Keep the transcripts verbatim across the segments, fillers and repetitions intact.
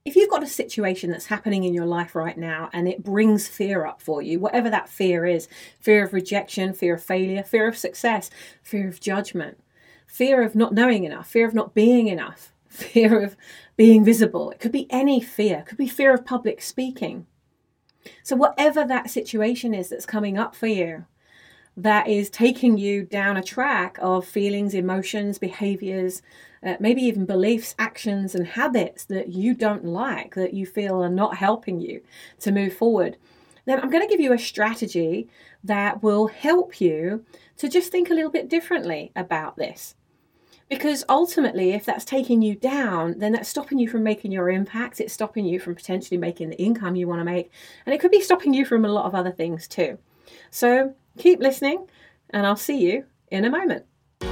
if you've got a situation that's happening in your life right now and it brings fear up for you, whatever that fear is, fear of rejection, fear of failure, fear of success, fear of judgment, fear of not knowing enough, fear of not being enough, fear of being visible. It could be any fear. It could be fear of public speaking. So whatever that situation is that's coming up for you, that is taking you down a track of feelings, emotions, behaviors, uh, maybe even beliefs, actions, and habits that you don't like, that you feel are not helping you to move forward, then I'm going to give you a strategy that will help you to just think a little bit differently about this. Because ultimately, if that's taking you down, then that's stopping you from making your impact. It's stopping you from potentially making the income you want to make. And it could be stopping you from a lot of other things too. So keep listening, and I'll see you in a moment.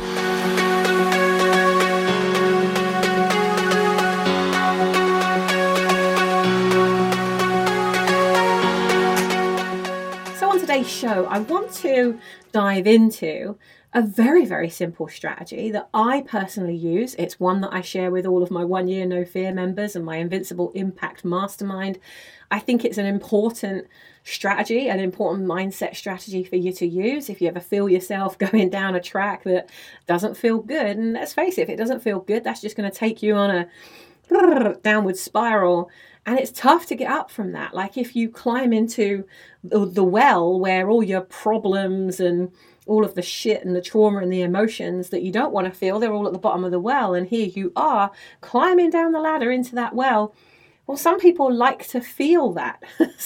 So on today's show, I want to dive into a very, very simple strategy that I personally use. It's one that I share with all of my One Year No Fear members and my Invincible Impact Mastermind. I think it's an important strategy, an important mindset strategy for you to use if you ever feel yourself going down a track that doesn't feel good. And let's face it, if it doesn't feel good, that's just going to take you on a downward spiral. And it's tough to get up from that. Like if you climb into the well where all your problems and all of the shit and the trauma and the emotions that you don't want to feel, they're all at the bottom of the well. And here you are climbing down the ladder into that well. Well, some people like to feel that.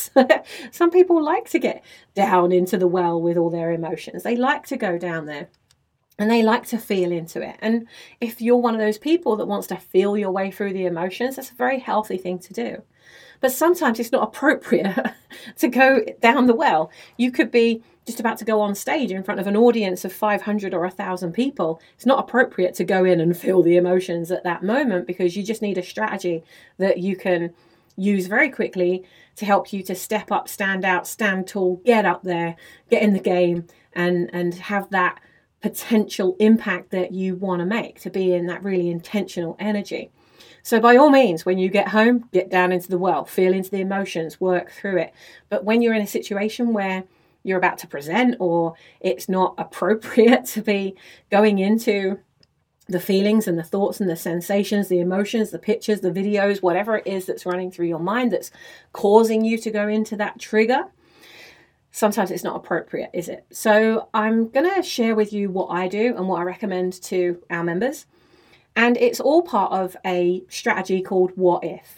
Some people like to get down into the well with all their emotions. They like to go down there. And they like to feel into it. And if you're one of those people that wants to feel your way through the emotions, that's a very healthy thing to do. But sometimes it's not appropriate to go down the well. You could be just about to go on stage in front of an audience of five hundred or one thousand people. It's not appropriate to go in and feel the emotions at that moment, because you just need a strategy that you can use very quickly to help you to step up, stand out, stand tall, get up there, get in the game, and, and have that potential impact that you want to make, to be in that really intentional energy. So by all means, when you get home, get down into the well, feel into the emotions, work through it. But when you're in a situation where you're about to present, or it's not appropriate to be going into the feelings and the thoughts and the sensations, the emotions, the pictures, the videos, whatever it is that's running through your mind that's causing you to go into that trigger, sometimes it's not appropriate, is it? So I'm going to share with you what I do and what I recommend to our members. And it's all part of a strategy called What If.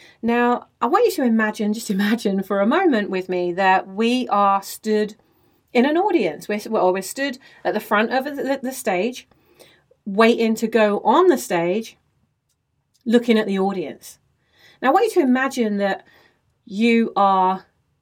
Now, I want you to imagine, just imagine for a moment with me that we are stood in an audience. We're, well, we're stood at the front of the, the stage, waiting to go on the stage, looking at the audience. Now, I want you to imagine that you are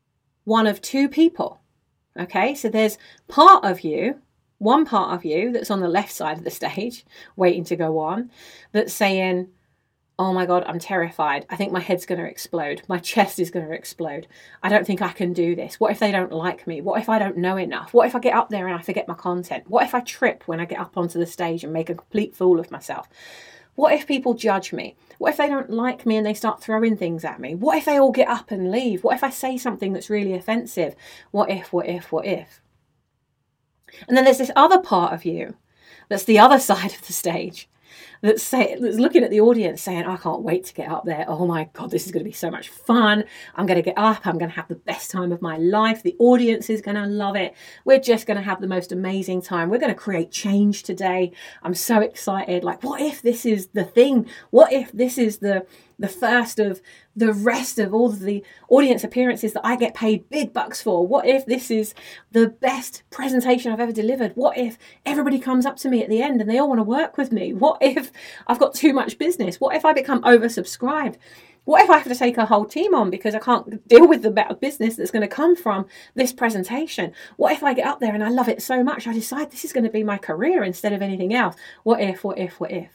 one of two people. Okay, so there's part of you, one part of you that's on the left side of the stage, waiting to go on, that's saying, oh my God, I'm terrified. I think my head's going to explode. My chest is going to explode. I don't think I can do this. What if they don't like me? What if I don't know enough? What if I get up there and I forget my content? What if I trip when I get up onto the stage and make a complete fool of myself? What if people judge me? What if they don't like me and they start throwing things at me? What if they all get up and leave? What if I say something that's really offensive? What if, what if, what if? And then there's this other part of you that's the other side of the stage that's, say, that's looking at the audience saying, I can't wait to get up there. Oh my God, this is going to be so much fun. I'm going to get up. I'm going to have the best time of my life. The audience is going to love it. We're just going to have the most amazing time. We're going to create change today. I'm so excited. Like, what if this is the thing? What if this is the the first of the rest of all of the audience appearances that I get paid big bucks for? What if this is the best presentation I've ever delivered? What if everybody comes up to me at the end and they all want to work with me? What if I've got too much business? What if I become oversubscribed? What if I have to take a whole team on because I can't deal with the amount of business that's going to come from this presentation? What if I get up there and I love it so much, I decide this is going to be my career instead of anything else? What if, what if, what if?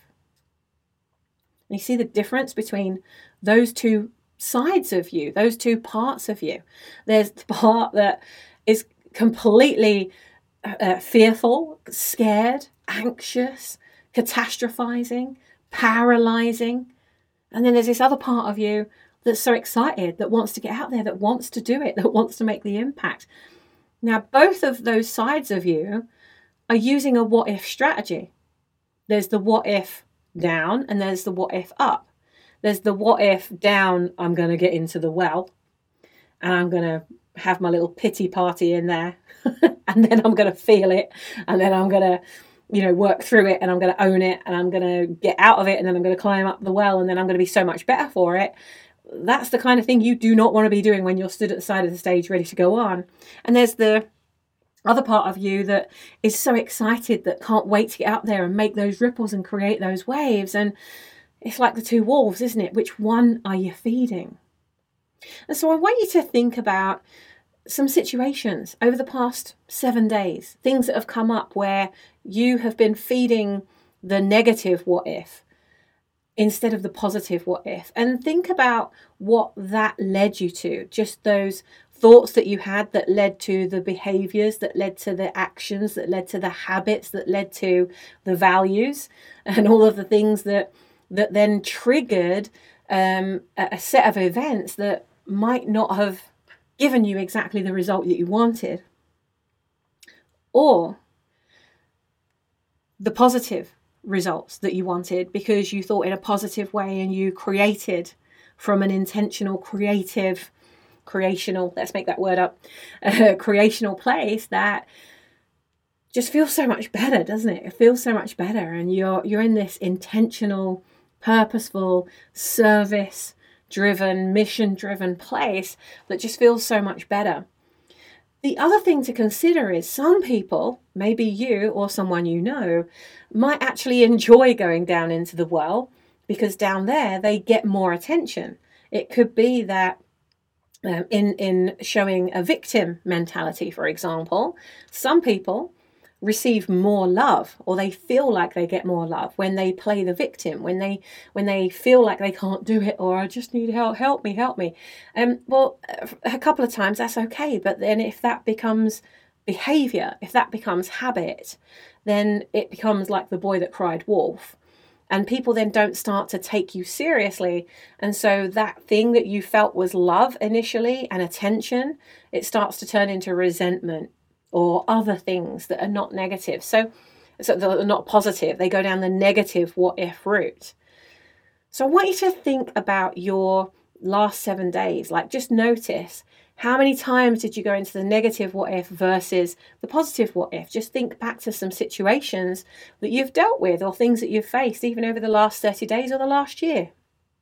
And you see the difference between those two sides of you, those two parts of you. There's the part that is completely uh, fearful, scared, anxious, catastrophizing, paralyzing, And then there's this other part of you that's so excited, that wants to get out there, that wants to do it, that wants to make the impact. Now, both of those sides of you are using a what if strategy. There's the what if down and there's the what if up. There's the what if down, I'm going to get into the well and I'm going to have my little pity party in there and then I'm going to feel it and then I'm going to, you know, work through it and I'm going to own it and I'm going to get out of it and then I'm going to climb up the well and then I'm going to be so much better for it. That's the kind of thing you do not want to be doing when you're stood at the side of the stage ready to go on. And there's the other part of you that is so excited, that can't wait to get out there and make those ripples and create those waves. And it's like the two wolves, isn't it? Which one are you feeding? And so I want you to think about some situations over the past seven days, things that have come up where you have been feeding the negative what if instead of the positive what if. And think about what that led you to, just those thoughts that you had that led to the behaviors, that led to the actions, that led to the habits, that led to the values, and all of the things that that then triggered um, a set of events that might not have given you exactly the result that you wanted. Or the positive results that you wanted because you thought in a positive way and you created from an intentional, creative, creational, let's make that word up, uh, creational place that just feels so much better, doesn't it? It feels so much better. And you're you're in this intentional, purposeful, service driven, mission driven place that just feels so much better. The other thing to consider is some people, maybe you or someone you know, might actually enjoy going down into the well because down there they get more attention. It could be that um, in, in showing a victim mentality, for example, some people receive more love, or they feel like they get more love when they play the victim, when they when they feel like they can't do it, or I just need help, help me, help me. Um, well, a couple of times that's okay, but then if that becomes behavior, if that becomes habit, then it becomes like the boy that cried wolf. And people then don't start to take you seriously. And so that thing that you felt was love initially and attention, it starts to turn into resentment or other things that are not negative. So, so they're not positive. They go down the negative what if route. So I want you to think about your last seven days. Like, just notice how many times did you go into the negative what if versus the positive what if? Just think back to some situations that you've dealt with or things that you've faced even over the last thirty days or the last year.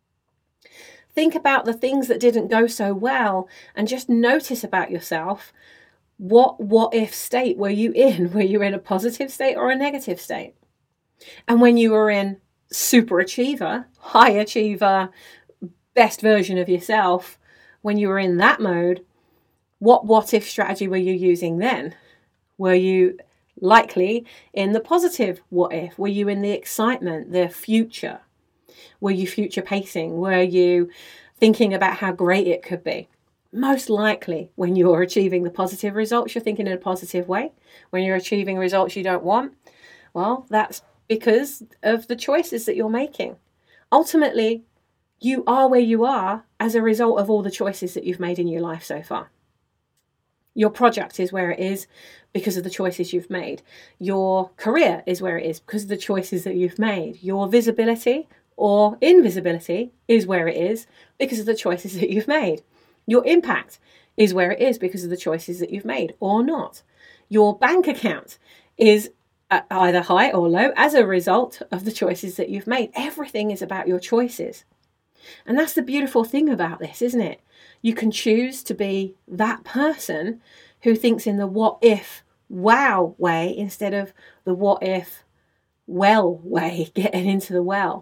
Think about the things that didn't go so well and just notice about yourself. What what if state were you in? Were you in a positive state or a negative state? And when you were in super achiever, high achiever, best version of yourself, when you were in that mode, what what if strategy were you using then? Were you likely in the positive what if? Were you in the excitement, the future? Were you future pacing? Were you thinking about how great it could be? Most likely, when you're achieving the positive results, you're thinking in a positive way. When you're achieving results you don't want, well, that's because of the choices that you're making. Ultimately, you are where you are as a result of all the choices that you've made in your life so far. Your project is where it is because of the choices you've made. Your career is where it is because of the choices that you've made. Your visibility or invisibility is where it is because of the choices that you've made. Your impact is where it is because of the choices that you've made or not. Your bank account is either high or low as a result of the choices that you've made. Everything is about your choices. And that's the beautiful thing about this, isn't it? You can choose to be that person who thinks in the what if wow way instead of the what if well way, getting into the well.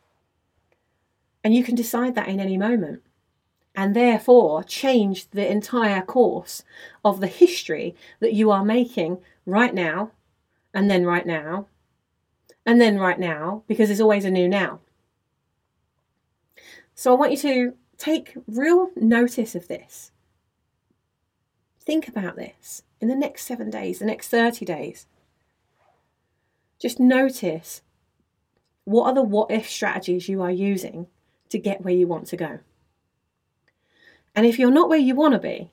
And you can decide that in any moment. And therefore change the entire course of the history that you are making right now, and then right now, and then right now, because there's always a new now. So I want you to take real notice of this. Think about this in the next seven days, the next thirty days. Just notice what are the what if strategies you are using to get where you want to go. And if you're not where you want to be,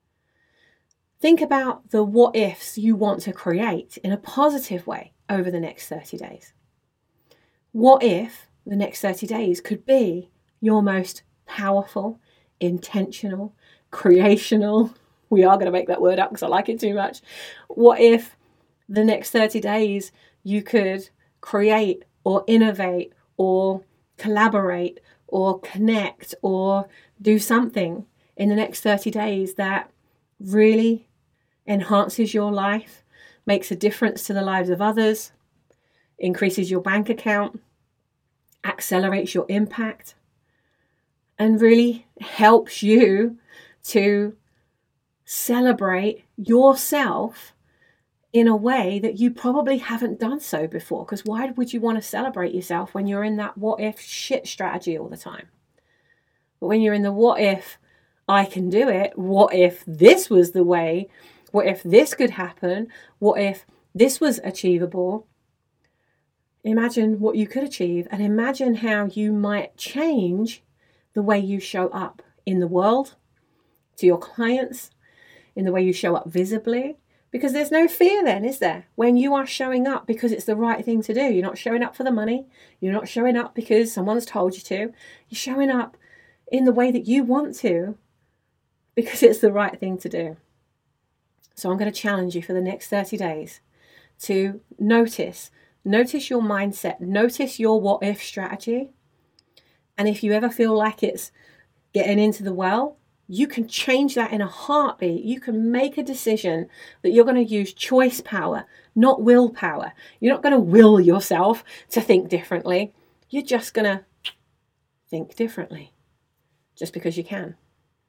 think about the what ifs you want to create in a positive way over the next thirty days. What if the next thirty days could be your most powerful, intentional, creational, we are going to make that word up because I like it too much. What if the next thirty days you could create or innovate or collaborate or connect or do something in the next thirty days that really enhances your life, makes a difference to the lives of others, increases your bank account, accelerates your impact, and really helps you to celebrate yourself in a way that you probably haven't done so before. Because why would you want to celebrate yourself when you're in that what if shit strategy all the time? But when you're in the what if I can do it, what if this was the way, what if this could happen, what if this was achievable, imagine what you could achieve and imagine how you might change the way you show up in the world, to your clients, in the way you show up visibly. Because there's no fear then, is there? When you are showing up because it's the right thing to do. You're not showing up for the money. You're not showing up because someone's told you to. You're showing up in the way that you want to because it's the right thing to do. So I'm going to challenge you for the next thirty days to notice, notice your mindset, notice your what if strategy. And if you ever feel like it's getting into the well, you can change that in a heartbeat. You can make a decision that you're going to use choice power, not willpower. You're not going to will yourself to think differently. You're just going to think differently just because you can.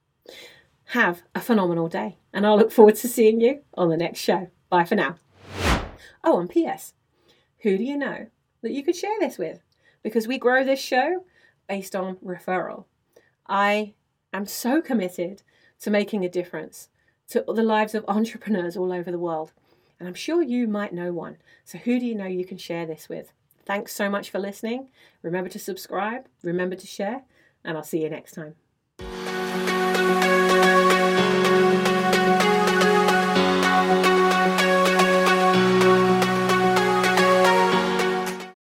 Have a phenomenal day, and I'll look forward to seeing you on the next show. Bye for now. Oh, and P S, who do you know that you could share this with? Because we grow this show based on referral. I I'm so committed to making a difference to the lives of entrepreneurs all over the world. And I'm sure you might know one. So who do you know you can share this with? Thanks so much for listening. Remember to subscribe, remember to share, and I'll see you next time.